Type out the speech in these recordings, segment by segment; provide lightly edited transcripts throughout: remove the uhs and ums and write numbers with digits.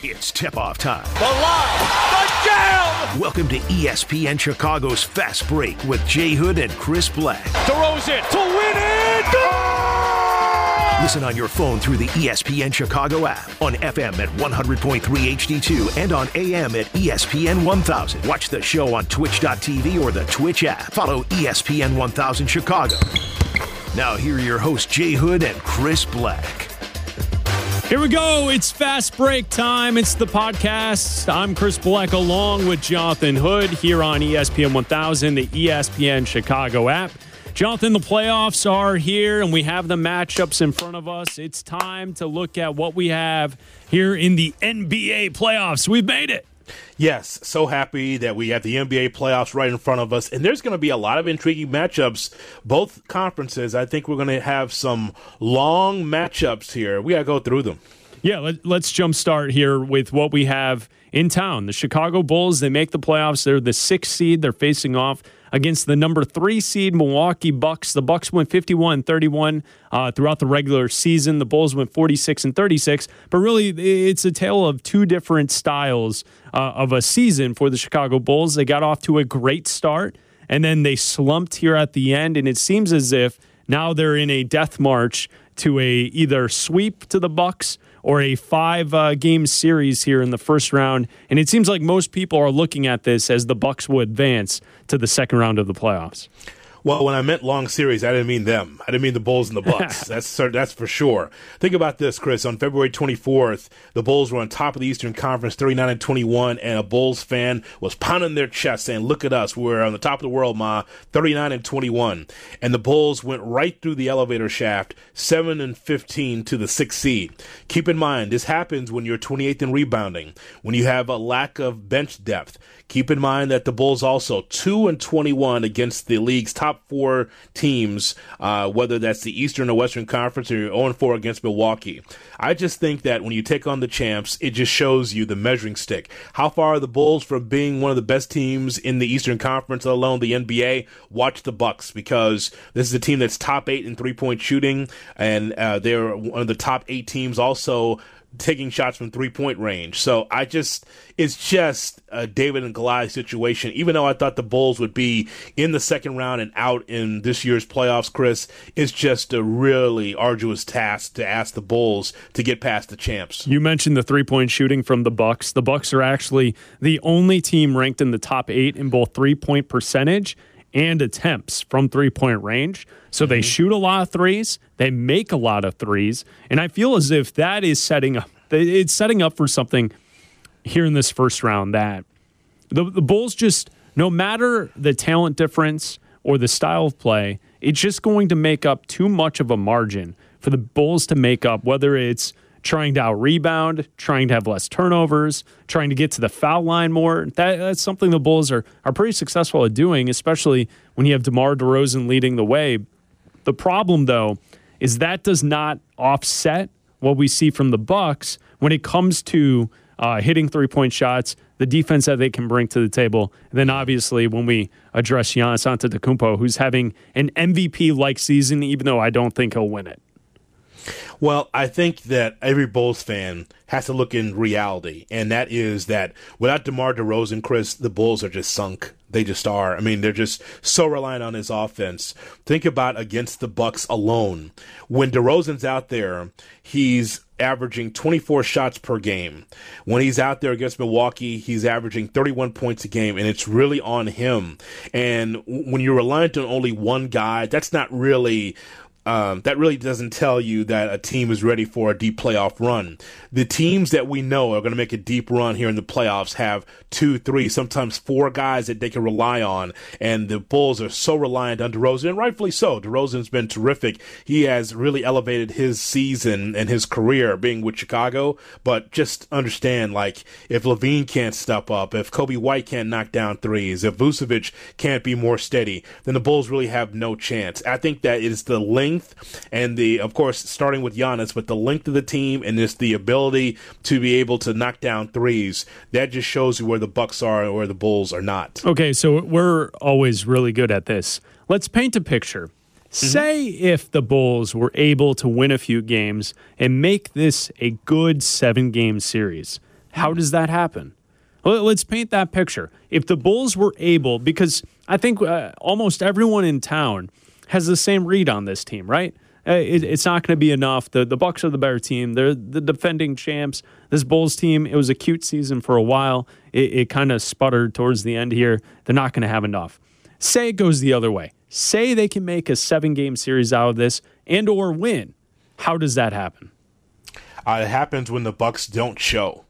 It's tip-off time. The line, the jam! Welcome to ESPN Chicago's Fast Break with Jay Hood and Chris Black. Throws it to win it! Goal! Listen on your phone through the ESPN Chicago app, on FM at 100.3 HD2, and on AM at ESPN 1000. Watch the show on twitch.tv or the Twitch app. Follow ESPN 1000 Chicago. Now here are your hosts, Jay Hood and Chris Black. Here we go. It's Fast Break time. It's the podcast. I'm Chris Black along with Jonathan Hood here on ESPN 1000, the ESPN Chicago app. Jonathan, the playoffs are here, and we have the matchups in front of us. It's time to look at what we have here in the NBA playoffs. We've made it. Yes, so happy that we have the NBA playoffs right in front of us, and there's going to be a lot of intriguing matchups. Both conferences, I think we're going to have some long matchups here. We got to go through them. Yeah, let's jumpstart here with what we have in town. The Chicago Bulls, they make the playoffs. They're the 6th seed. They're facing off against the number 3 seed Milwaukee Bucks. The Bucks went 51-31 throughout the regular season. The Bulls went 46-36. But really, it's a tale of two different styles of a season for the Chicago Bulls. They got off to a great start, and then they slumped here at the end. And it seems as if now they're in a death march to a either sweep to the Bucks or a 5-game series here in the first round. And it seems like most people are looking at this as the Bucks will advance to the second round of the playoffs. Well, when I meant long series, I didn't mean them. I didn't mean the Bulls and the Bucks. That's for sure. Think about this, Chris. On February 24th, the Bulls were on top of the Eastern Conference, 39-21, and a Bulls fan was pounding their chest saying, "Look at us. We're on the top of the world, Ma, 39-21." And the Bulls went right through the elevator shaft, 7-15 to the 6th seed. Keep in mind, this happens when you're 28th in rebounding, when you have a lack of bench depth. Keep in mind that the Bulls also 2-21 against the league's top 4 teams, whether that's the Eastern or Western Conference, or you're 0-4 against Milwaukee. I just think that when you take on the champs, it just shows you the measuring stick. How far are the Bulls from being one of the best teams in the Eastern Conference, let alone the NBA? Watch the Bucks, because this is a team that's top 8 in three-point shooting, and they're one of the top 8 teams also taking shots from three-point range. So it's just a David and Goliath situation. Even though I thought the Bulls would be in the second round and out in this year's playoffs, Chris, it's just a really arduous task to ask the Bulls to get past the champs. You mentioned the three-point shooting from the Bucks. The Bucks are actually the only team ranked in the top 8 in both three-point percentage and attempts from three-point range. So they shoot a lot of threes, they make a lot of threes, and I feel as if that is setting up for something here in this first round, that the Bulls just, no matter the talent difference or the style of play, it's just going to make up too much of a margin for the Bulls to make up, whether it's trying to out-rebound, trying to have less turnovers, trying to get to the foul line more. That's something the Bulls are pretty successful at doing, especially when you have DeMar DeRozan leading the way. The problem, though, is that does not offset what we see from the Bucks when it comes to hitting three-point shots, the defense that they can bring to the table. And then, obviously, when we address Giannis Antetokounmpo, who's having an MVP-like season, even though I don't think he'll win it. Well, I think that every Bulls fan has to look in reality, and that is that without DeMar DeRozan, Chris, the Bulls are just sunk. They just are. I mean, they're just so reliant on his offense. Think about against the Bucks alone. When DeRozan's out there, he's averaging 24 shots per game. When he's out there against Milwaukee, he's averaging 31 points a game, and it's really on him. And when you're reliant on only one guy, that's not really... that really doesn't tell you that a team is ready for a deep playoff run. The teams that we know are going to make a deep run here in the playoffs have 2, 3, sometimes 4 guys that they can rely on, and the Bulls are so reliant on DeRozan, and rightfully so. DeRozan's been terrific. He has really elevated his season and his career being with Chicago, but just understand, like, if LaVine can't step up, if Kobe White can't knock down threes, if Vucevic can't be more steady, then the Bulls really have no chance. I think that it is the length and of course, starting with Giannis, but the length of the team and just the ability to be able to knock down threes, that just shows you where the Bucks are and where the Bulls are not. Okay, so we're always really good at this. Let's paint a picture. Say if the Bulls were able to win a few games and make this a good 7-game series. How does that happen? Well, let's paint that picture. If the Bulls were able, because I think almost everyone in town has the same read on this team, right? It's not going to be enough. The Bucks are the better team. They're the defending champs. This Bulls team, it was a cute season for a while. It kind of sputtered towards the end here. They're not going to have enough. Say it goes the other way. Say they can make a 7-game series out of this and or win. How does that happen? It happens when the Bucks don't show.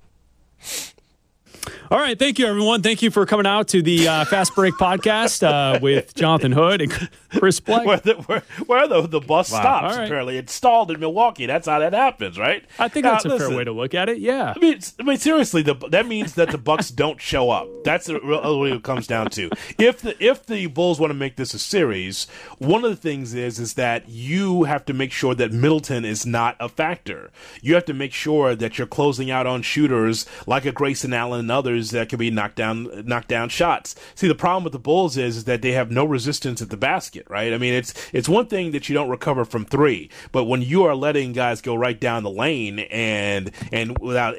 All right, thank you, everyone. Thank you for coming out to the Fast Break podcast with Jonathan Hood and Chris Black. Where the bus stops, right. Apparently. It stalled in Milwaukee. That's how that happens, right? I think that's a fair way to look at it, yeah. I mean seriously, that means that the Bucks don't show up. That's what it comes down to. If the Bulls want to make this a series, one of the things is that you have to make sure that Middleton is not a factor. You have to make sure that you're closing out on shooters like a Grayson Allen and others that can be knocked down shots. See, the problem with the Bulls is that they have no resistance at the basket, right? I mean, it's one thing that you don't recover from three, but when you are letting guys go right down the lane and without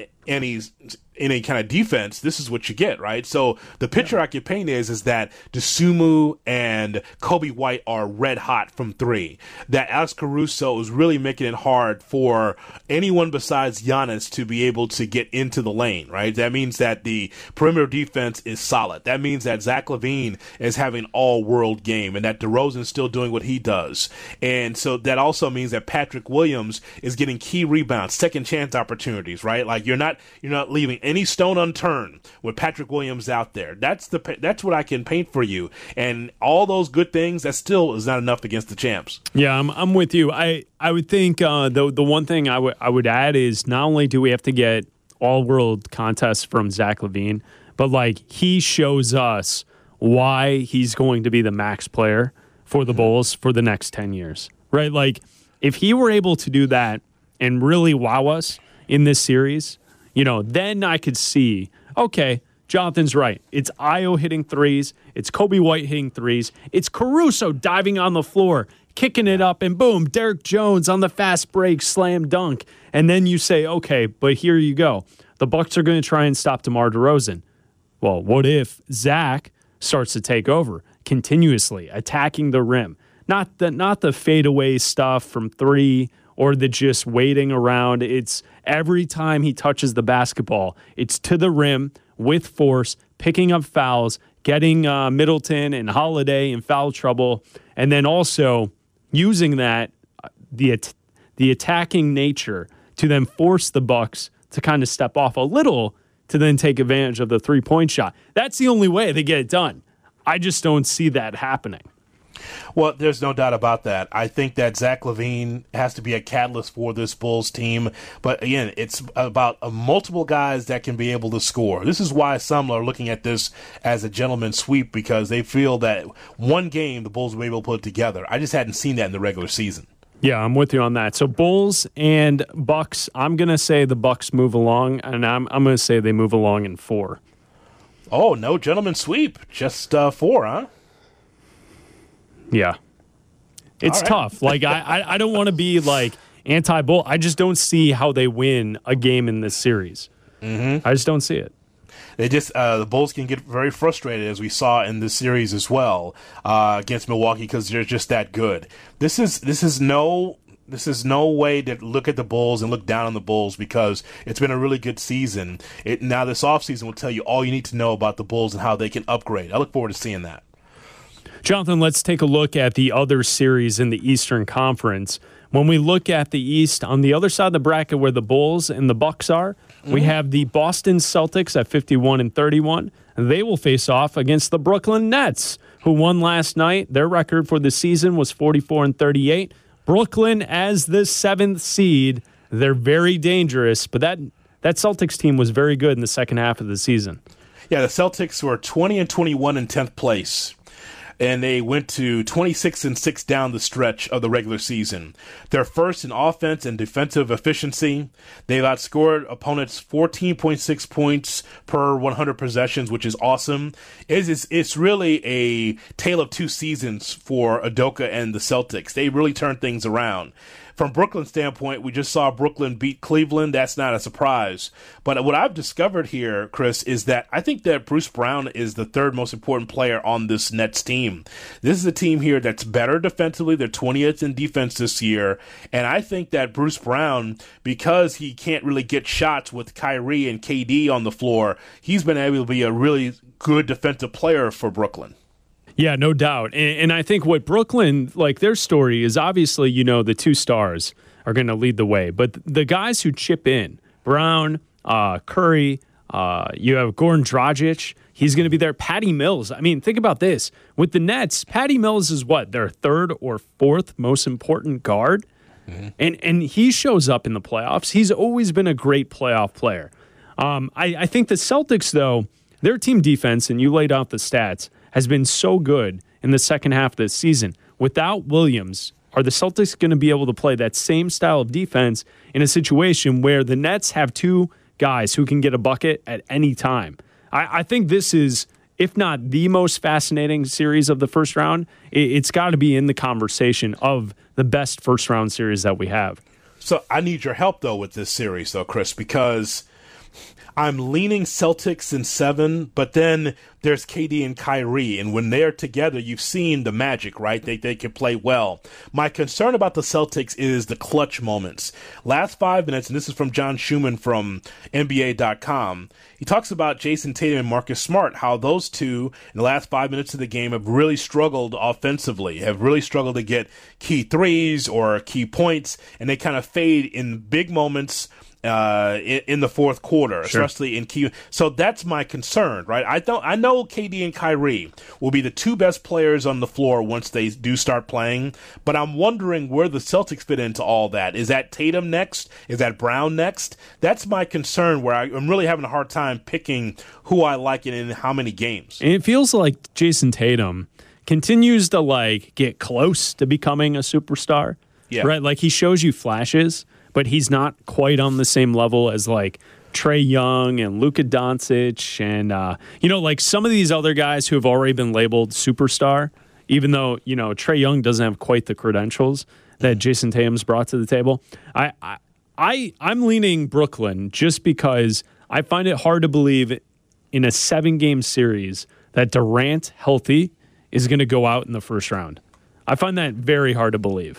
any kind of defense, this is what you get, right? So the picture I can paint is that Dosunmu and Kobe White are red hot from three. That Alex Caruso is really making it hard for anyone besides Giannis to be able to get into the lane, right? That means that the perimeter defense is solid. That means that Zach LaVine is having an all-world game and that DeRozan is still doing what he does. And so that also means that Patrick Williams is getting key rebounds, second chance opportunities, right? Like you're not leaving any stone unturned with Patrick Williams out there. That's what I can paint for you. And all those good things, that still is not enough against the champs. Yeah, I'm with you. I would think the one thing I would add is not only do we have to get all-world contests from Zach LaVine, but like he shows us why he's going to be the max player for the Bulls for the next 10 years, right? Like if he were able to do that and really wow us in this series, then I could see, okay, Jonathan's right. It's Ayo hitting threes. It's Kobe White hitting threes. It's Caruso diving on the floor, kicking it up, and boom, Derek Jones on the fast break, slam dunk. And then you say, okay, but here you go. The Bucks are going to try and stop DeMar DeRozan. Well, what if Zach starts to take over continuously, attacking the rim? Not the fadeaway stuff from three or the just waiting around. It's every time he touches the basketball, it's to the rim with force, picking up fouls, getting Middleton and Holiday in foul trouble, and then also using that, the attacking nature to then force the Bucks to kind of step off a little to then take advantage of the three-point shot. That's the only way they get it done. I just don't see that happening. Well, there's no doubt about that. I think that Zach LaVine has to be a catalyst for this Bulls team. But again, it's about multiple guys that can be able to score. This is why some are looking at this as a gentleman's sweep, because they feel that one game the Bulls will be able to put it together. I just hadn't seen that in the regular season. Yeah, I'm with you on that. So Bulls and Bucks, I'm going to say the Bucks move along, and I'm going to say they move along in 4. Oh, no gentleman's sweep. Just 4, huh? Yeah. It's tough. Like, I don't want to be, like, anti-Bull. I just don't see how they win a game in this series. Mm-hmm. I just don't see it. They just the Bulls can get very frustrated, as we saw in this series as well, against Milwaukee, because they're just that good. This is no way to look at the Bulls and look down on the Bulls, because it's been a really good season. Now this offseason will tell you all you need to know about the Bulls and how they can upgrade. I look forward to seeing that. Jonathan, let's take a look at the other series in the Eastern Conference. When we look at the East, on the other side of the bracket where the Bulls and the Bucks are, we have the Boston Celtics at 51-31. They will face off against the Brooklyn Nets, who won last night. Their record for the season was 44-38. Brooklyn as the 7th seed. They're very dangerous, but that Celtics team was very good in the second half of the season. Yeah, the Celtics were 20-21 in 10th place. And they went to 26-6 down the stretch of the regular season. They're first in offense and defensive efficiency. They've outscored opponents 14.6 points per 100 possessions, which is awesome. It's really a tale of two seasons for Udoka and the Celtics. They really turned things around. from Brooklyn's standpoint, we just saw Brooklyn beat Cleveland. That's not a surprise. But what I've discovered here, Chris, is that I think that Bruce Brown is the third most important player on this Nets team. This is a team here that's better defensively. They're 20th in defense this year. And I think that Bruce Brown, because he can't really get shots with Kyrie and KD on the floor, he's been able to be a really good defensive player for Brooklyn. Yeah, no doubt. And I think what Brooklyn, like their story is obviously, the two stars are going to lead the way. But the guys who chip in, Brown, Curry, you have Goran Dragic, he's going to be there. Patty Mills. I mean, think about this. With the Nets, Patty Mills is what? Their third or fourth most important guard? Mm-hmm. And he shows up in the playoffs. He's always been a great playoff player. I think the Celtics, though, their team defense, and you laid out the stats, has been so good in the second half of the season. Without Williams, are the Celtics going to be able to play that same style of defense in a situation where the Nets have two guys who can get a bucket at any time? I think this is, if not the most fascinating series of the first round, it's got to be in the conversation of the best first-round series that we have. So I need your help, though, with this series, though, Chris, because I'm leaning Celtics in 7, but then there's KD and Kyrie, and when they're together, you've seen the magic, right? They can play well. My concern about the Celtics is the clutch moments. Last 5 minutes, and this is from John Schumann from NBA.com, he talks about Jason Tatum and Marcus Smart, how those two, in the last 5 minutes of the game, have really struggled offensively, have really struggled to get key threes or key points, and they kind of fade in big moments in the fourth quarter, especially in key. So that's my concern, right? I know KD and Kyrie will be the two best players on the floor once they do start playing, but I'm wondering where the Celtics fit into all that. Is that Tatum next? Is that Brown next? That's my concern, where I'm really having a hard time picking who I like and in how many games. And it feels like Jason Tatum continues to get close to becoming a superstar. Yeah. Right? Like he shows you flashes, but he's not quite on the same level as Trae Young and Luka Doncic and some of these other guys who have already been labeled superstar, even though Trae Young doesn't have quite the credentials that Jason Tatum's brought to the table. I'm leaning Brooklyn just because I find it hard to believe in a 7-game series that Durant healthy is going to go out in the first round. I find that very hard to believe.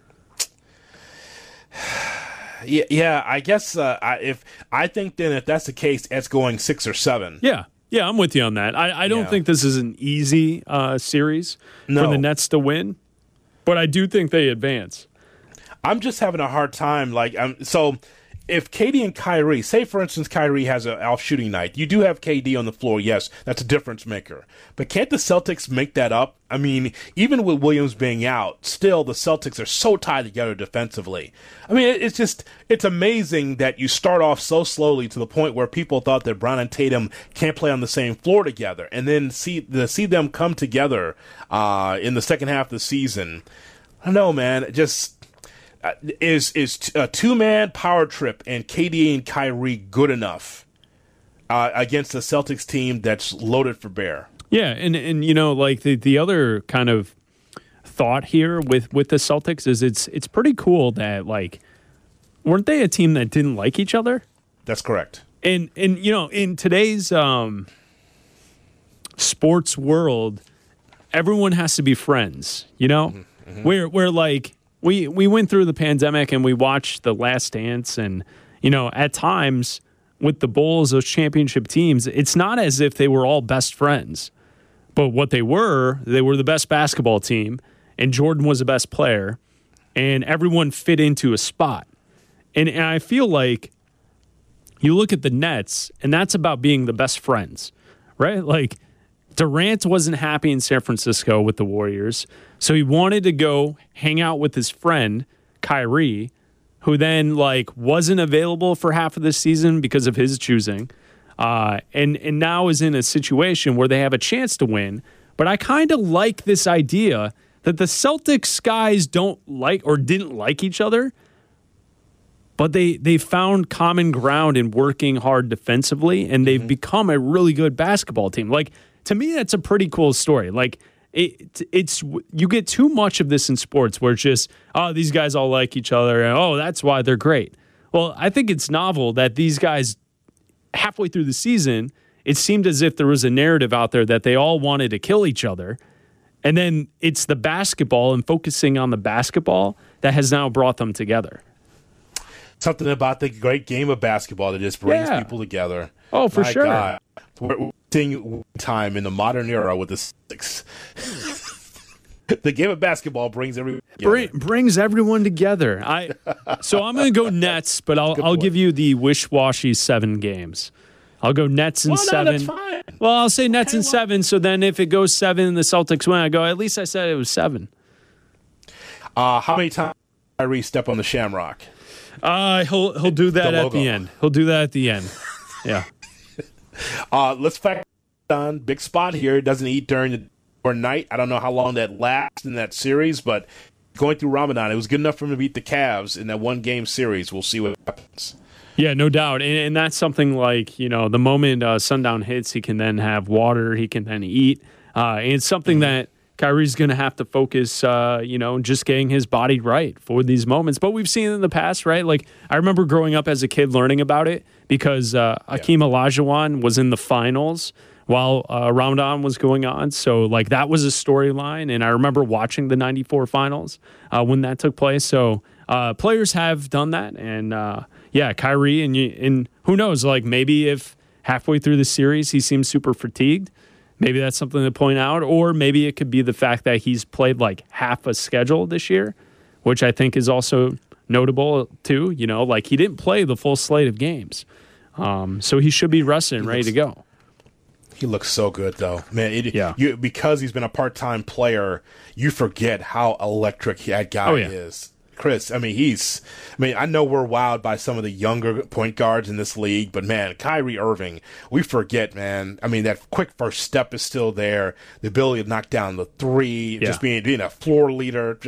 Yeah, I guess if that's the case, it's going 6 or 7. Yeah, I'm with you on that. I don't think this is an easy series for the Nets to win, but I do think they advance. I'm just having a hard time. So if KD and Kyrie, say for instance Kyrie has an off shooting night, you do have KD on the floor. Yes, that's a difference maker. But can't the Celtics make that up? I mean, even with Williams being out, still the Celtics are so tied together defensively. I mean, it's amazing that you start off so slowly to the point where people thought that Brown and Tatum can't play on the same floor together, and then see them come together in the second half of the season. I don't know, man. Is a 2-man power trip and KD and Kyrie good enough against a Celtics team that's loaded for bear? Yeah, and the other kind of thought here with the Celtics is it's pretty cool that weren't they a team that didn't like each other? That's correct. And in today's sports world, everyone has to be friends. Mm-hmm. Where we went through the pandemic and we watched The Last Dance, and at times with the Bulls, those championship teams, it's not as if they were all best friends. But what they were the best basketball team, and Jordan was the best player, and everyone fit into a spot. And I feel like you look at the Nets, and that's about being the best friends, right? Durant wasn't happy in San Francisco with the Warriors, so he wanted to go hang out with his friend, Kyrie, who then wasn't available for half of the season because of his choosing. And now is in a situation where they have a chance to win. But I kind of like this idea that the Celtics guys don't like or didn't like each other, but they found common ground in working hard defensively, and they've become a really good basketball team. To me, that's a pretty cool story. it's you get too much of this in sports where it's just, oh, these guys all like each other, and oh, that's why they're great. Well, I think it's novel that these guys, halfway through the season, it seemed as if there was a narrative out there that they all wanted to kill each other. And then it's the basketball and focusing on the basketball that has now brought them together. Something about the great game of basketball that just brings people together. Oh, for sure. God. We're seeing time in the modern era with the Celtics. The game of basketball brings everyone together. Brings everyone together. So I'm going to go Nets, but I'll give you the wish-washy 7 games. I'll go Nets in 7. No, that's fine. Well, I'll say Nets in 7. So then if it goes 7 and the Celtics win, I go, at least I said it was 7. How many times did Kyrie step on the Shamrock? He'll do that at the end. He'll do that at the end. Yeah. Let's factor on big spot here. It doesn't eat during the night. I don't know how long that lasts in that series, but going through Ramadan, it was good enough for him to beat the Cavs in that one-game series. We'll see what happens. Yeah, no doubt. And that's something like, the moment sundown hits, he can then have water, he can then eat. And it's something that Kyrie's going to have to focus, just getting his body right for these moments. But we've seen it in the past, right? Like, I remember growing up as a kid learning about it because Hakeem Olajuwon was in the finals while Ramadan was going on. So, like, that was a storyline. And I remember watching the 94 finals when that took place. So, players have done that. And, Kyrie, and who knows, like, maybe if halfway through the series he seems super fatigued, maybe that's something to point out. Or maybe it could be the fact that he's played, like, half a schedule this year, which I think is also notable, too. Like, he didn't play the full slate of games. So he should be rested and ready to go. He looks so good, though. Man, because he's been a part-time player, you forget how electric that guy is. Chris, I know we're wowed by some of the younger point guards in this league, but, man, Kyrie Irving, we forget, man. That quick first step is still there. The ability to knock down the three, just being a floor leader.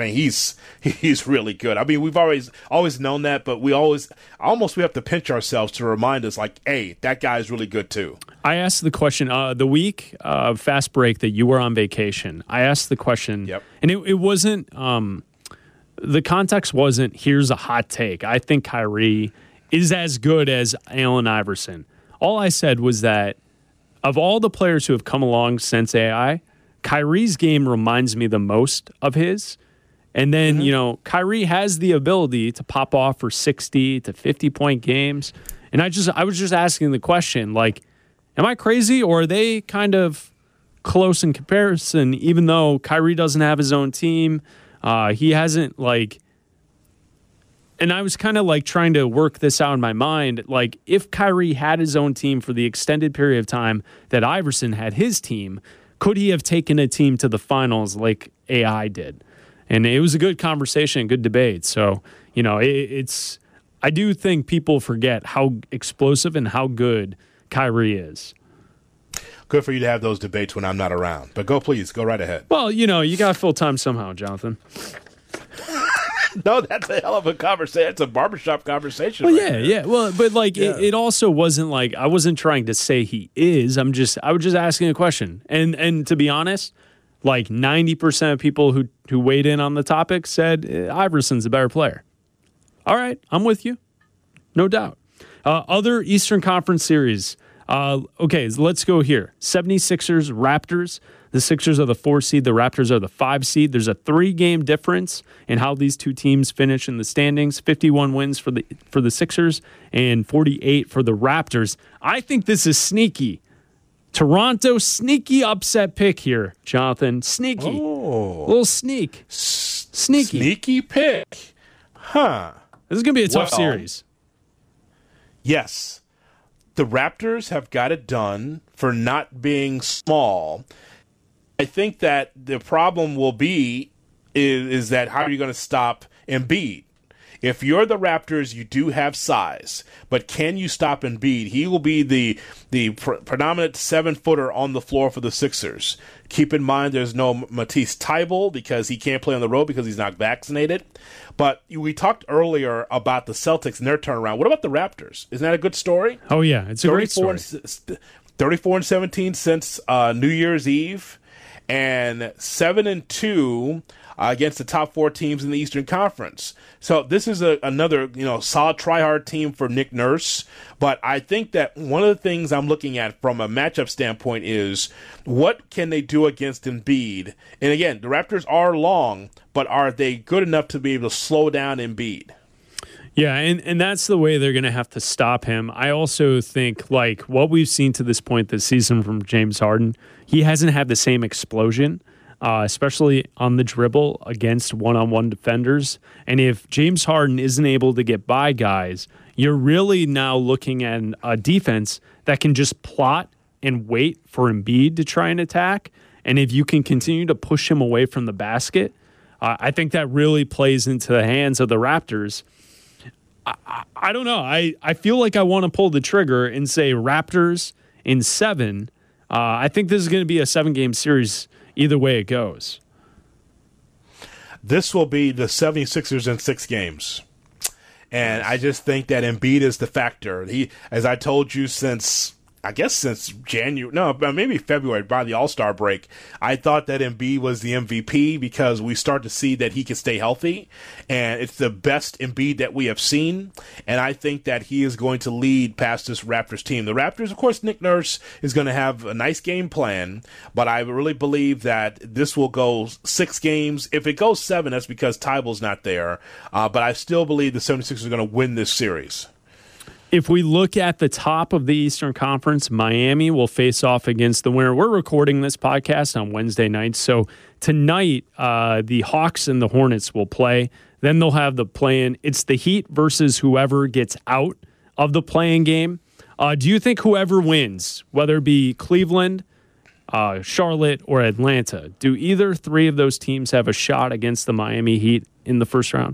He's really good. we've always known that, but we have to pinch ourselves to remind us, like, hey, that guy's really good, too. I asked the question the week of Fast Break that you were on vacation. I asked the question, and it wasn't the context wasn't, here's a hot take. I think Kyrie is as good as Allen Iverson. All I said was that of all the players who have come along since AI, Kyrie's game reminds me the most of his. And then, Kyrie has the ability to pop off for 60 to 50-point games. And I was just asking the question, like, am I crazy, or are they kind of close in comparison, even though Kyrie doesn't have his own team? He hasn't, like, and I was kind of like trying to work this out in my mind. Like, if Kyrie had his own team for the extended period of time that Iverson had his team, could he have taken a team to the finals like AI did? And it was a good conversation, good debate. So, I do think people forget how explosive and how good Kyrie is. Good for you to have those debates when I'm not around. But go right ahead. Well, you got to fill time somehow, Jonathan. No, that's a hell of a conversation. It's a barbershop conversation. Well, yeah. Well, but it also wasn't like I wasn't trying to say he is. I was just asking a question. And to be honest, like 90% of people who weighed in on the topic said Iverson's a better player. All right, I'm with you. No doubt. Other Eastern Conference series. Okay, let's go here. 76ers, Raptors. The Sixers are the 4 seed. The Raptors are the 5 seed. There's a 3-game difference in how these two teams finish in the standings. 51 wins for the Sixers and 48 for the Raptors. I think this is sneaky. Toronto, sneaky upset pick here, Jonathan. Sneaky. Oh. Little sneak. Sneaky. Sneaky pick. Huh. This is going to be a tough series. Yes. The Raptors have got it done for not being small. I think that the problem will be is that how are you going to stop Embiid? If you're the Raptors, you do have size, but can you stop Embiid? He will be the predominant 7-footer on the floor for the Sixers. Keep in mind there's no Matisse Thybulle because he can't play on the road because he's not vaccinated. But we talked earlier about the Celtics and their turnaround. What about the Raptors? Isn't that a good story? Oh, yeah. It's a great story. 34-17 since New Year's Eve. and 7-2 against the top 4 teams in the Eastern Conference. So this is another solid try-hard team for Nick Nurse. But I think that one of the things I'm looking at from a matchup standpoint is what can they do against Embiid? And again, the Raptors are long, but are they good enough to be able to slow down Embiid? Yeah, and that's the way they're going to have to stop him. I also think, like, what we've seen to this point this season from James Harden, he hasn't had the same explosion, especially on the dribble against one-on-one defenders. And if James Harden isn't able to get by guys, you're really now looking at a defense that can just plot and wait for Embiid to try and attack. And if you can continue to push him away from the basket, I think that really plays into the hands of the Raptors. I don't know. I feel like I want to pull the trigger and say Raptors in 7. I think this is going to be a 7-game series either way it goes. This will be the 76ers in 6 games. And I just think that Embiid is the factor. He, as I told you since January, maybe February, by the All-Star break, I thought that Embiid was the MVP because we start to see that he can stay healthy, and it's the best Embiid that we have seen, and I think that he is going to lead past this Raptors team. The Raptors, of course, Nick Nurse is going to have a nice game plan, but I really believe that this will go 6 games. If it goes 7, that's because Tyball's not there, but I still believe the 76ers are going to win this series. If we look at the top of the Eastern Conference, Miami will face off against the winner. We're recording this podcast on Wednesday night, so tonight the Hawks and the Hornets will play. Then they'll have the play-in. It's the Heat versus whoever gets out of the play-in game. Do you think whoever wins, whether it be Cleveland, Charlotte, or Atlanta, do either 3 of those teams have a shot against the Miami Heat in the first round?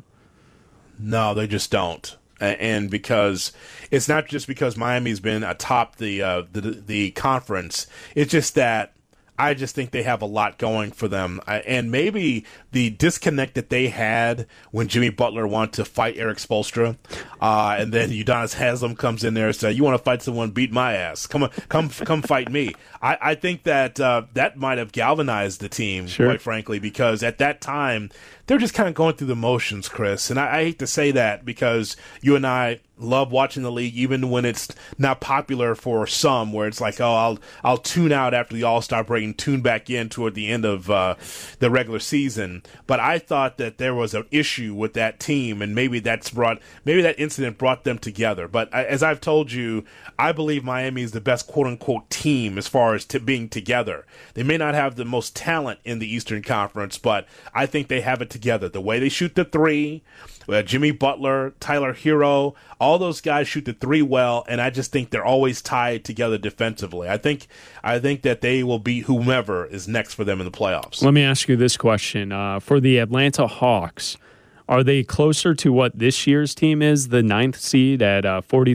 No, they just don't. And because it's not just because Miami's been atop the conference, it's just that I just think they have a lot going for them. And maybe the disconnect that they had when Jimmy Butler wanted to fight Eric Spoelstra, and then Udonis Haslem comes in there and says, "You want to fight someone? Beat my ass. Come fight me." I think that that might have galvanized the team, quite frankly, because at that time they're just kind of going through the motions, Chris. And I hate to say that because you and I love watching the league, even when it's not popular for some, where it's like, oh, I'll tune out after the All-Star break and tune back in toward the end of the regular season. But I thought that there was an issue with that team, and maybe that incident brought them together. But as I've told you, I believe Miami is the best quote-unquote team as far as being together. They may not have the most talent in the Eastern Conference, but I think they have it together. The way they shoot the 3, Jimmy Butler, Tyler Hero, all those guys shoot the 3 well, and I just think they're always tied together defensively. I think that they will beat whomever is next for them in the playoffs. Let me ask you this question. For the Atlanta Hawks, are they closer to what this year's team is, the 9th seed at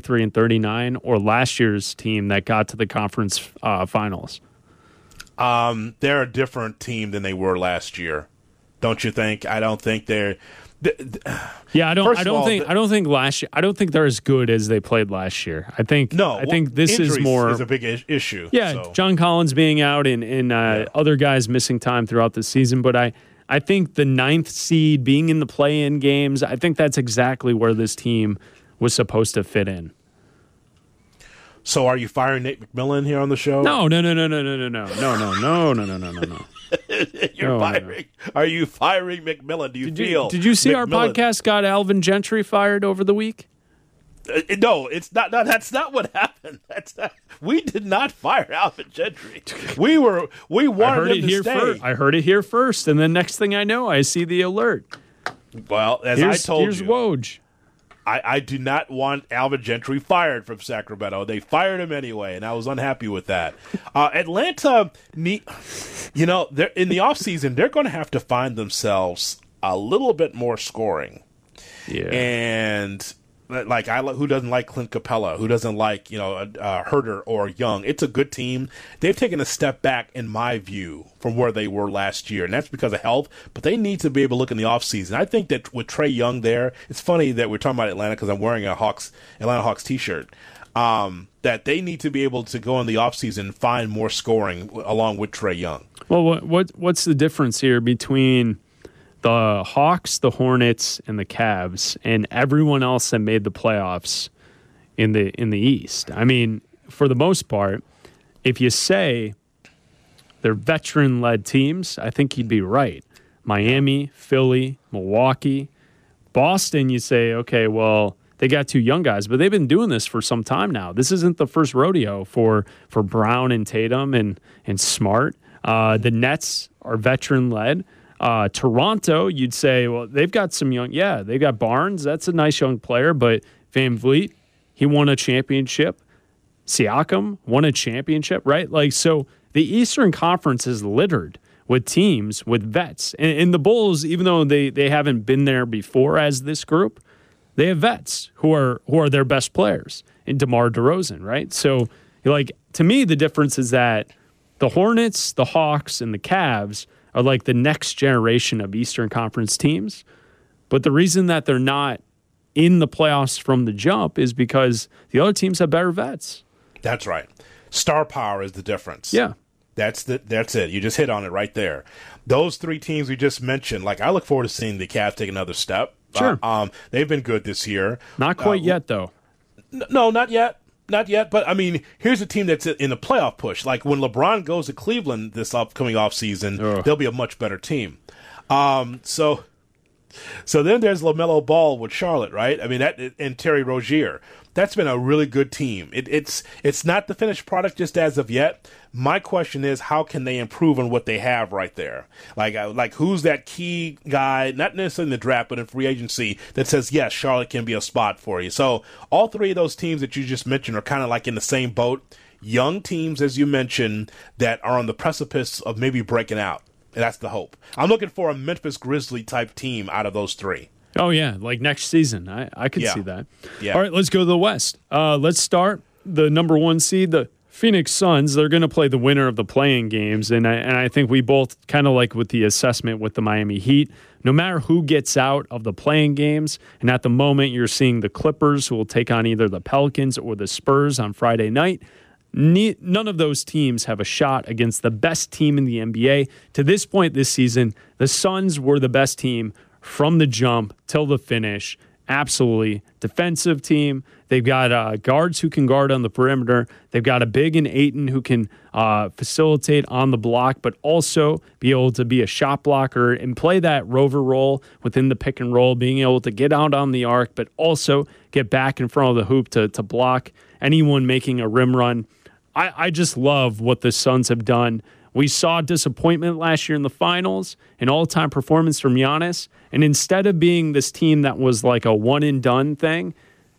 43-39, or last year's team that got to the conference finals? They're a different team than they were last year. Don't you think? I don't think they're. Yeah, I don't think last year. I don't think they're as good as they played last year. I think this is more is a big issue. Yeah, so. John Collins being out and other guys missing time throughout the season, but I think the 9th seed being in the play-in games, I think that's exactly where this team was supposed to fit in. So, are you firing Nate McMillan here on the show? No. You're firing. Are you firing McMillan? Did you see our podcast got Alvin Gentry fired over the week? No, it's not. No, that's not what happened. We did not fire Alvin Gentry. We wanted him to stay. I heard it here first, and then next thing I know, I see the alert. Well, I told you, here's Woj. I do not want Alvin Gentry fired from Sacramento. They fired him anyway, and I was unhappy with that. Atlanta, they're in the offseason, they're going to have to find themselves a little bit more scoring. Yeah. And who doesn't like Clint Capella? Who doesn't like Herter or Young? It's a good team. They've taken a step back, in my view, from where they were last year, and that's because of health. But they need to be able to look in the offseason. I think that with Trae Young there, it's funny that we're talking about Atlanta because I'm wearing a Atlanta Hawks T-shirt. that they need to be able to go in the offseason and find more scoring along with Trae Young. Well, what's the difference here between the Hawks, the Hornets, and the Cavs, and everyone else that made the playoffs in the East? I mean, for the most part, if you say they're veteran-led teams, I think you'd be right. Miami, Philly, Milwaukee, Boston, you say, okay, well, they got two young guys, but they've been doing this for some time now. This isn't the first rodeo for Brown and Tatum and Smart. The Nets are veteran-led. Toronto, you'd say, well, they've got some young, they've got Barnes. That's a nice young player, but Van Vliet, he won a championship. Siakam won a championship, right? Like, so the Eastern Conference is littered with teams, with vets. And the Bulls, even though they haven't been there before as this group, they have vets who are their best players in DeMar DeRozan, right? So, like, to me, the difference is that the Hornets, the Hawks, and the Cavs are like the next generation of Eastern Conference teams. But the reason that they're not in the playoffs from the jump is because the other teams have better vets. That's right. Star power is the difference. Yeah. That's it. You just hit on it right there. Those three teams we just mentioned, like, I look forward to seeing the Cavs take another step. Sure. They've been good this year. Not quite yet, though. No, not yet. Not yet. But, I mean, here's a team that's in the playoff push. Like, when LeBron goes to Cleveland this upcoming offseason, they'll be a much better team. So then there's LaMelo Ball with Charlotte, right? I mean, and Terry Rozier. That's been a really good team. It's not the finished product just as of yet. My question is, how can they improve on what they have right there? Like who's that key guy, not necessarily in the draft, but in free agency, that says, yes, Charlotte can be a spot for you. So all three of those teams that you just mentioned are kind of like in the same boat. Young teams, as you mentioned, that are on the precipice of maybe breaking out. And that's the hope. I'm looking for a Memphis Grizzly type team out of those three. Oh, yeah, like next season. I could see that. Yeah. All right, let's go to the West. Let's start the number one seed, the Phoenix Suns. They're going to play the winner of the play-in games, and I think we both kind of like with the assessment with the Miami Heat. No matter who gets out of the play-in games, and at the moment you're seeing the Clippers who will take on either the Pelicans or the Spurs on Friday night. None of those teams have a shot against the best team in the NBA. To this point this season, the Suns were the best team from the jump till the finish. Absolutely defensive team. They've got guards who can guard on the perimeter. They've got a big in Ayton who can facilitate on the block, but also be able to be a shot blocker and play that rover role within the pick and roll, being able to get out on the arc, but also get back in front of the hoop to block anyone making a rim run. I just love what the Suns have done. We saw disappointment last year in the finals, an all-time performance from Giannis, and instead of being this team that was like a one-and-done thing,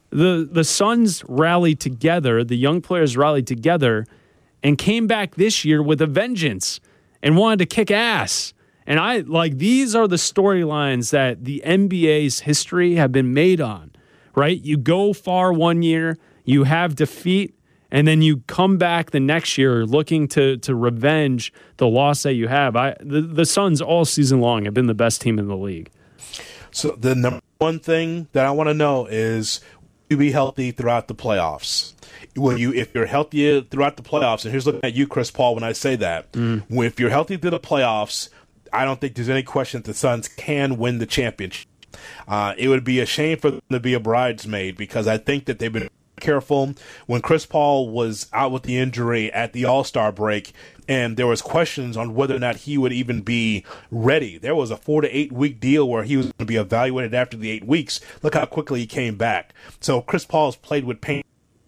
the Suns rallied together, the young players rallied together, and came back this year with a vengeance and wanted to kick ass. And these are the storylines that the NBA's history have been made on, right? You go far one year, you have defeat, and then you come back the next year looking to revenge the loss that you have. The Suns all season long have been the best team in the league. So the number one thing that I want to know is, will you be healthy throughout the playoffs? If you're healthy throughout the playoffs, and here's looking at you, Chris Paul, when I say that, if you're healthy through the playoffs, I don't think there's any question that the Suns can win the championship. It would be a shame for them to be a bridesmaid, because I think that they've been careful. When Chris Paul was out with the injury at the All-Star break, and there was questions on whether or not he would even be ready. There was a 4 to 8 week deal where he was going to be evaluated after the 8 weeks. Look how quickly he came back. So Chris Paul's played with pain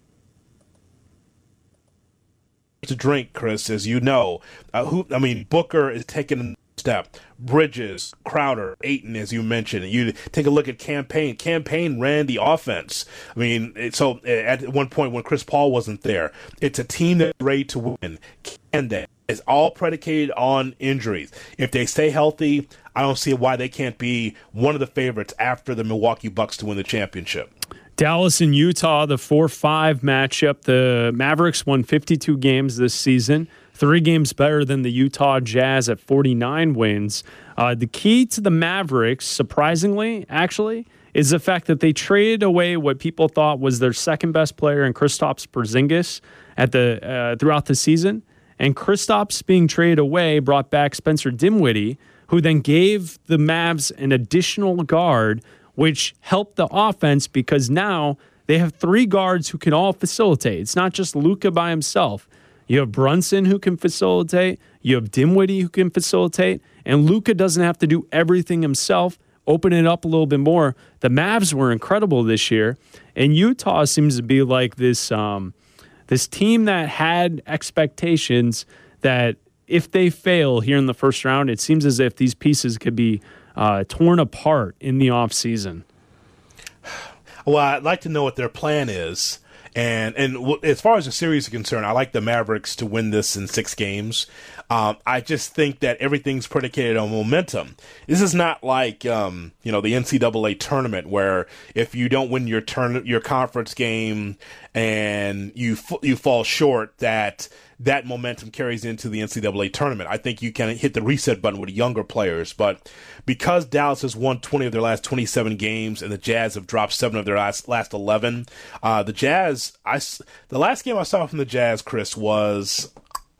to drink, Chris, as you know. Booker is taking a step. Bridges, Crowder, Ayton, as you mentioned. You take a look at Campaign. Campaign ran the offense. I mean, so at one point when Chris Paul wasn't there, it's a team that's ready to win. Can they? It's all predicated on injuries. If they stay healthy, I don't see why they can't be one of the favorites after the Milwaukee Bucks to win the championship. Dallas and Utah, the 4-5 matchup. The Mavericks won 52 games this season, 3 games better than the Utah Jazz at 49 wins. The key to the Mavericks, surprisingly, actually, is the fact that they traded away what people thought was their second best player in Kristaps Porzingis throughout the season. And Kristaps being traded away brought back Spencer Dinwiddie, who then gave the Mavs an additional guard, which helped the offense because now they have 3 guards who can all facilitate. It's not just Luka by himself. You have Brunson who can facilitate. You have Dinwiddie who can facilitate. And Luka doesn't have to do everything himself. Open it up a little bit more. The Mavs were incredible this year. And Utah seems to be like this team that had expectations that if they fail here in the first round, it seems as if these pieces could be torn apart in the offseason. Well, I'd like to know what their plan is. And as far as the series is concerned, I like the Mavericks to win this in 6 games. I just think that everything's predicated on momentum. This is not like the NCAA tournament where if you don't win your conference game and you fall short, that momentum carries into the NCAA tournament. I think you can hit the reset button with younger players, but because Dallas has won 20 of their last 27 games and the Jazz have dropped 7 of their last 11, the Jazz, the last game I saw from the Jazz, Chris, was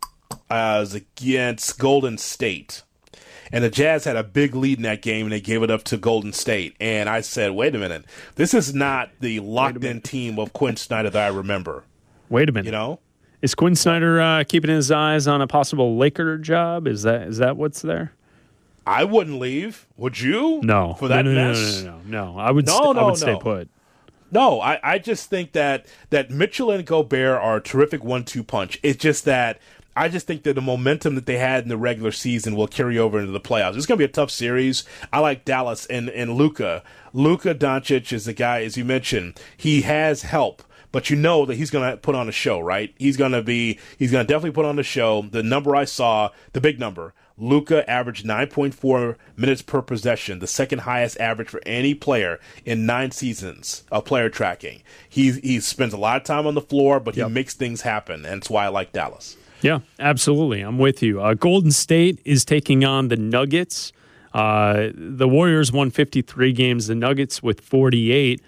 against Golden State. And the Jazz had a big lead in that game, and they gave it up to Golden State. And I said, wait a minute, this is not the locked-in team of Quinn Snyder that I remember. Wait a minute. You know? Is Quinn Snyder keeping his eyes on a possible Laker job? Is that what's there? I wouldn't leave. Would you? No. For that mess? No. I would stay put. No, I just think that Mitchell and Gobert are a terrific 1-2 punch. It's just that I just think that the momentum that they had in the regular season will carry over into the playoffs. It's going to be a tough series. I like Dallas and Luka. Luka Doncic is the guy, as you mentioned. He has help. But you know that he's going to put on a show, right? He's going to definitely put on a show. The number I saw, the big number, Luka averaged 9.4 minutes per possession, the second highest average for any player in 9 seasons of player tracking. He spends a lot of time on the floor, but he makes things happen, and that's why I like Dallas. Yeah, absolutely. I'm with you. Golden State is taking on the Nuggets. The Warriors won 53 games, the Nuggets with 48.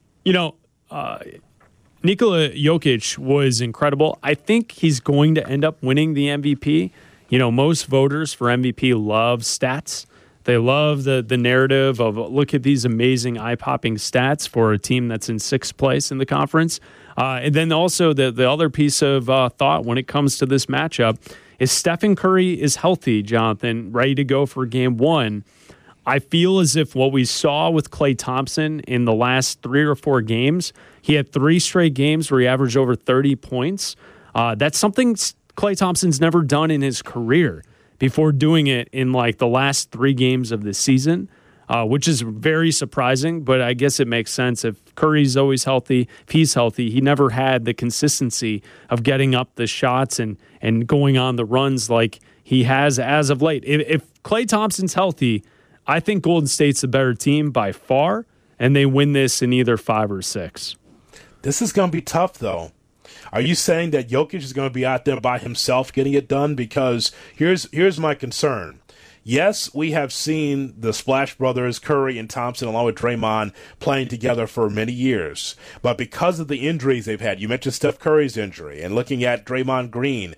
Nikola Jokic was incredible. I think he's going to end up winning the MVP. Most voters for MVP love stats. They love the narrative of look at these amazing eye-popping stats for a team that's in 6th place in the conference. And then also the other piece of thought when it comes to this matchup is Stephen Curry is healthy, Jonathan, ready to go for game 1. I feel as if what we saw with Klay Thompson in the last 3 or 4 games, he had 3 straight games where he averaged over 30 points. That's something Klay Thompson's never done in his career before doing it in like the last 3 games of the season, which is very surprising, but I guess it makes sense. If Curry's always healthy, if he's healthy, he never had the consistency of getting up the shots and going on the runs like he has as of late. If Klay Thompson's healthy, I think Golden State's the better team by far, and they win this in either 5 or 6. This is going to be tough, though. Are you saying that Jokic is going to be out there by himself getting it done? Because here's my concern. Yes, we have seen the Splash Brothers, Curry and Thompson, along with Draymond, playing together for many years. But because of the injuries they've had, you mentioned Steph Curry's injury, and looking at Draymond Green,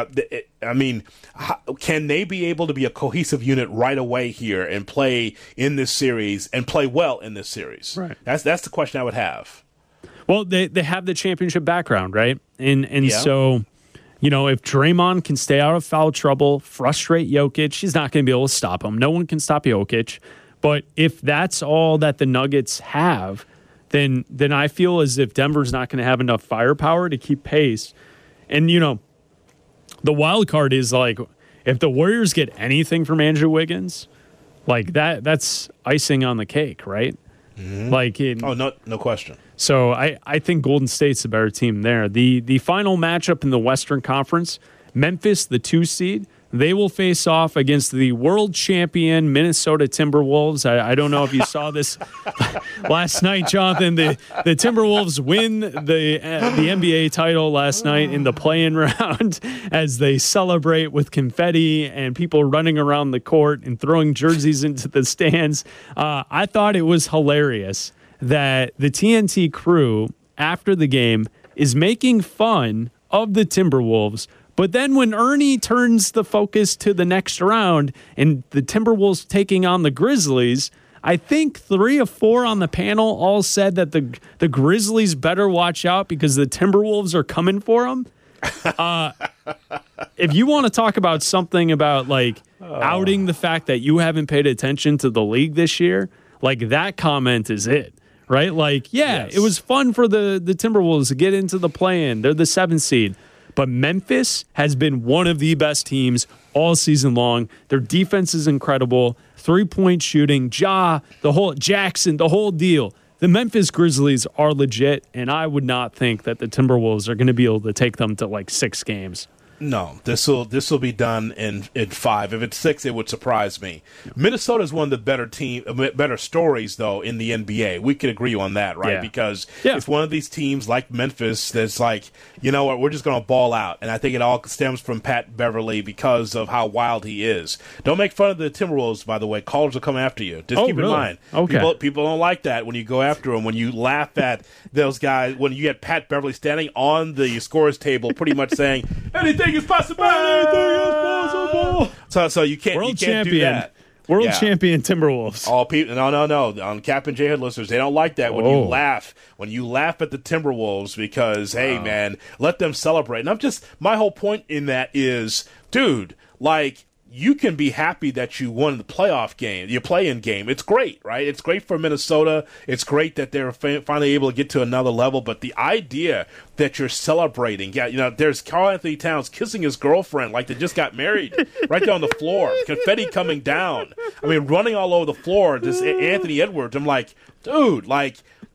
can they be able to be a cohesive unit right away here and play in this series and play well in this series? Right. That's the question I would have. Well, they have the championship background, right? And so, if Draymond can stay out of foul trouble, frustrate Jokic, he's not going to be able to stop him. No one can stop Jokic. But if that's all that the Nuggets have, then I feel as if Denver's not going to have enough firepower to keep pace. And, the wild card is like, if the Warriors get anything from Andrew Wiggins, like that's icing on the cake, right? Mm-hmm. No question. So I think Golden State's the better team there. The final matchup in the Western Conference, Memphis, the 2 seed, They will face off against the world champion Minnesota Timberwolves. I don't know if you saw this last night, Jonathan. The Timberwolves win the NBA title last night in the play-in round as they celebrate with confetti and people running around the court and throwing jerseys into the stands. I thought it was hilarious that the TNT crew, after the game, is making fun of the Timberwolves. But then when Ernie turns the focus to the next round and the Timberwolves taking on the Grizzlies, I think 3 of 4 on the panel all said that the Grizzlies better watch out because the Timberwolves are coming for them. If you want to talk about something about like outing the fact that you haven't paid attention to the league this year, like that comment is it. Right? Like, yes. It was fun for the Timberwolves to get into the play-in. They're the 7th seed. But Memphis has been one of the best teams all season long. Their defense is incredible. 3-point shooting, Jackson, the whole deal. The Memphis Grizzlies are legit, and I would not think that the Timberwolves are going to be able to take them to like 6 games. No, this will be done in 5. If it's 6, it would surprise me. Minnesota is one of the better stories though in the NBA. We can agree on that, right? Yeah. Because it's one of these teams like Memphis that's like, you know what, we're just going to ball out, and I think it all stems from Pat Beverly because of how wild he is. Don't make fun of the Timberwolves, by the way. Callers will come after you. Just keep in mind. Okay. People don't like that when you go after them. When you laugh at those guys, when you get Pat Beverly standing on the scores table, pretty much saying anything is possible. So you can't do that. World champion Timberwolves. All people, no. On Cap and J Hood listeners, they don't like that when you laugh. When you laugh at the Timberwolves because, hey, man, let them celebrate. And my whole point in that is, dude, like, you can be happy that you won the playoff game, your play-in game. It's great, right? It's great for Minnesota. It's great that they're finally able to get to another level. But the idea that you're celebrating, there's Karl-Anthony Towns kissing his girlfriend like they just got married right there on the floor, confetti coming down. I mean, running all over the floor. This Anthony Edwards. I'm like, dude, like,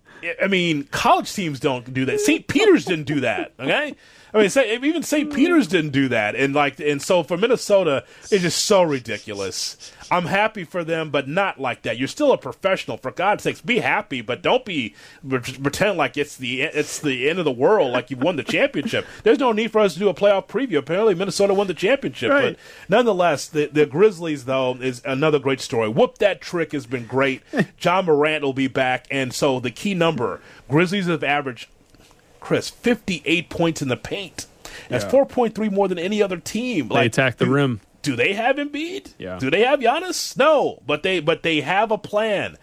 I mean, college teams don't do that. St. Peter's didn't do that. Okay. I mean, even St. Peter's didn't do that, and so for Minnesota, it's just so ridiculous. I'm happy for them, but not like that. You're still a professional, for God's sakes. Be happy, but don't pretend like it's the end of the world, like you've won the championship. There's no need for us to do a playoff preview. Apparently, Minnesota won the championship, right. But nonetheless, the Grizzlies though is another great story. Whoop That Trick has been great. John Morant will be back, and so the key number: Grizzlies have averaged, Chris, 58 points in the paint. That's 4.3 more than any other team. They attack the rim. Do they have Embiid? Yeah. Do they have Giannis? No, but they have a plan.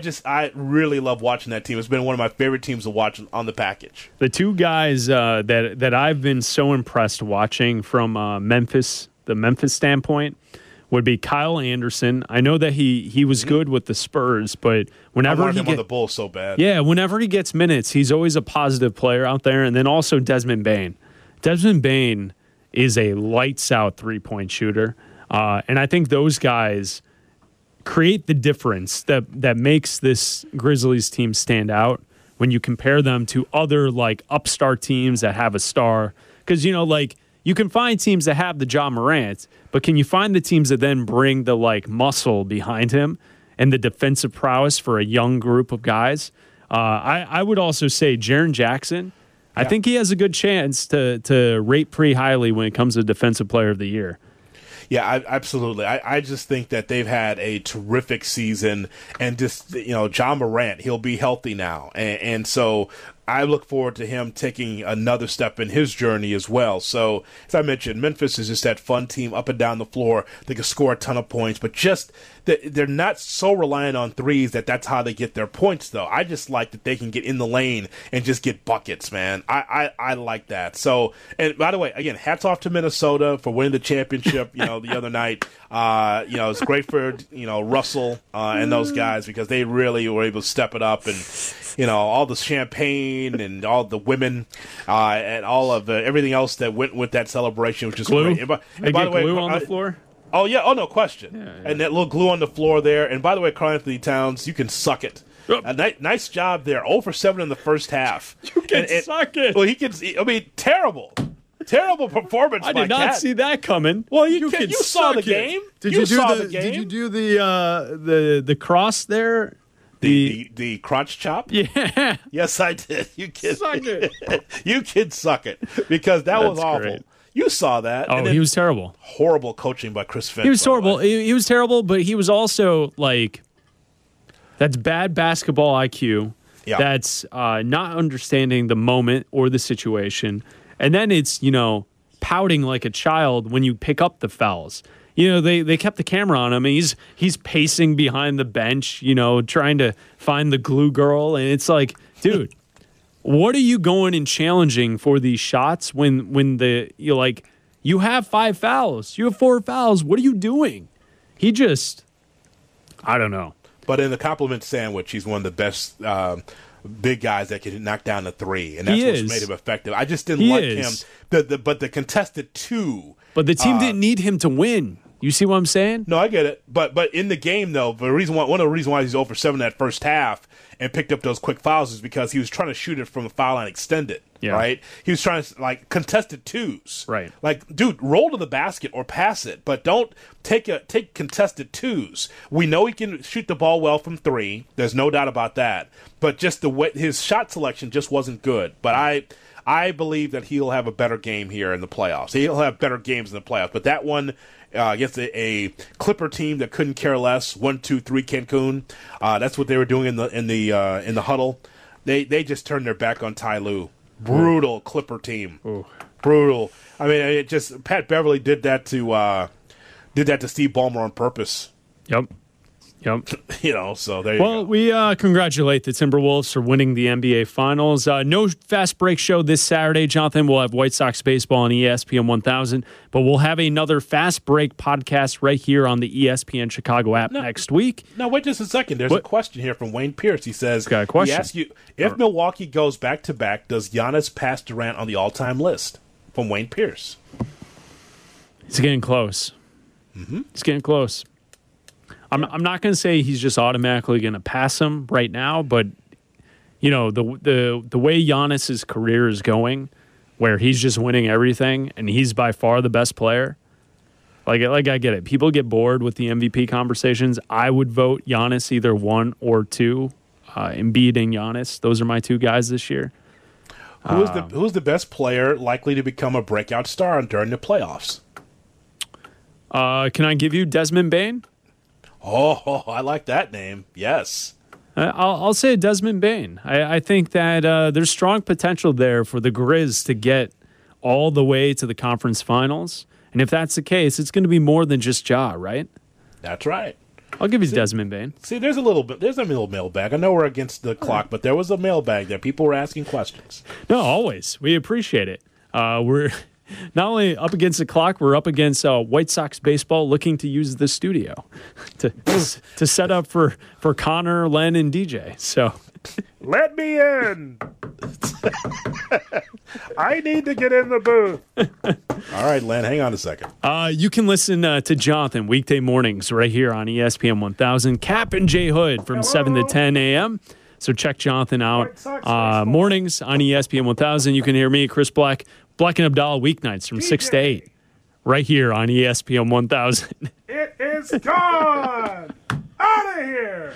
I really love watching that team. It's been one of my favorite teams to watch on the package. The 2 guys that I've been so impressed watching from Memphis, the Memphis standpoint, would be Kyle Anderson. I know that he was good with the Spurs, but whenever I wanted him on the Bulls so bad. Yeah, whenever he gets minutes, he's always a positive player out there. And then also Desmond Bane. Desmond Bane is a lights-out 3-point shooter. And I think those guys create the difference that makes this Grizzlies team stand out when you compare them to other, like, upstart teams that have a star. Because, you can find teams that have the Ja Morant, but can you find the teams that then bring the, like, muscle behind him and the defensive prowess for a young group of guys? I would also say Jaren Jackson. I think he has a good chance to rate pretty highly when it comes to Defensive Player of the Year. Yeah, absolutely. I just think that they've had a terrific season, and just, John Morant, he'll be healthy now. And so I look forward to him taking another step in his journey as well. So, as I mentioned, Memphis is just that fun team up and down the floor. They can score a ton of points, but just they're not so reliant on threes that's how they get their points, though. I just like that they can get in the lane and just get buckets, man. I like that. So, and by the way, again, hats off to Minnesota for winning the championship, the other night. It's great for, Russell and those guys, because they really were able to step it up, and, all the champagne and all the women and all of everything else that went with that celebration, which is great. And by the way, glue on the floor? Oh, yeah. Oh, no question. Yeah. And that little glue on the floor there. And by the way, Karl-Anthony Towns, you can suck it. Nice job there. 0 for 7 in the first half. You can suck it. Well, terrible. Terrible performance. I did not see that coming. Well, you saw the game. Did you do the cross there? The crotch chop? Yeah. Yes, I did. You kid. Suck it. You kids suck it because that was awful. Great. You saw that. Oh, he was terrible. Horrible coaching by Chris Finch. He was horrible. He was terrible, but he was also like, that's bad basketball IQ. Yeah. That's not understanding the moment or the situation. And then it's, pouting like a child when you pick up the fouls. They kept the camera on him, and he's pacing behind the bench, trying to find the glue girl. And it's like, dude, what are you going and challenging for these shots when you have 5 fouls, you have 4 fouls? What are you doing? I don't know. But in the compliment sandwich, he's one of the best big guys that can knock down the 3, and that's what's made him effective. I just didn't like him. But the contested 2. But the team didn't need him to win. You see what I'm saying? No, I get it. But in the game, though, one of the reasons why he's 0 for 7 that first half and picked up those quick fouls is because he was trying to shoot it from the foul line extended. Yeah. Right? He was trying to, contested 2s. Right. Dude, roll to the basket or pass it, but don't take contested 2s. We know he can shoot the ball well from 3. There's no doubt about that. But just the way his shot selection just wasn't good. But I believe that he'll have a better game here in the playoffs. He'll have better games in the playoffs. But that one against a Clipper team that couldn't care less, 1-2-3 Cancun. That's what they were doing in the huddle. They just turned their back on Ty Lue. Brutal Clipper team. Ooh. Brutal. I mean, Pat Beverly did that to Steve Ballmer on purpose. Yep. So there you go. Well, we congratulate the Timberwolves for winning the NBA Finals. No fast break show this Saturday, Jonathan. We'll have White Sox baseball on ESPN 1000, but we'll have another fast break podcast right here on the ESPN Chicago app next week. Now, wait just a second. There's a question here from Wayne Pierce. He says, got a question. He asks you, if Milwaukee goes back-to-back, does Giannis pass Durant on the all-time list? From Wayne Pierce. He's getting close. Mm-hmm. He's getting close. I'm not going to say he's just automatically going to pass him right now, but the way Giannis's career is going, where he's just winning everything and he's by far the best player. Like I get it. People get bored with the MVP conversations. I would vote Giannis either 1 or 2. Embiid and Giannis. Those are my 2 guys this year. Who's the best player likely to become a breakout star during the playoffs? Can I give you Desmond Bane? Oh, I like that name. Yes. I'll say Desmond Bane. I think that there's strong potential there for the Grizz to get all the way to the conference finals. And if that's the case, it's going to be more than just Ja, right? That's right. I'll give you Desmond Bane. See, there's a little mailbag. I know we're against the clock, but there was a mailbag there. People were asking questions. No, always. We appreciate it. We're not only up against the clock, we're up against White Sox baseball looking to use the studio to set up for Connor, Len, and DJ. So let me in. I need to get in the booth. All right, Len, hang on a second. You can listen to Jonathan weekday mornings right here on ESPN 1000. Cap and J Hood from 7 to 10 a.m. So check Jonathan out mornings on ESPN 1000. You can hear me, Chris Black and Abdallah weeknights from 6 to 8 right here on ESPN 1000. It is gone! Out of here!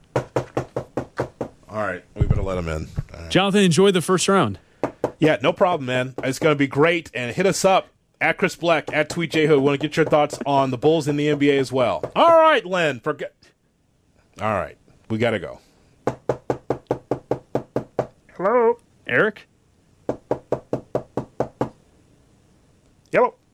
All right, we better let him in. Right. Jonathan, enjoy the first round. Yeah, no problem, man. It's going to be great. And hit us up at Chris Black, at Tweet J Hood. We want to get your thoughts on the Bulls in the NBA as well. All right, Len. All right, we got to go. Hello? Eric? Yellow.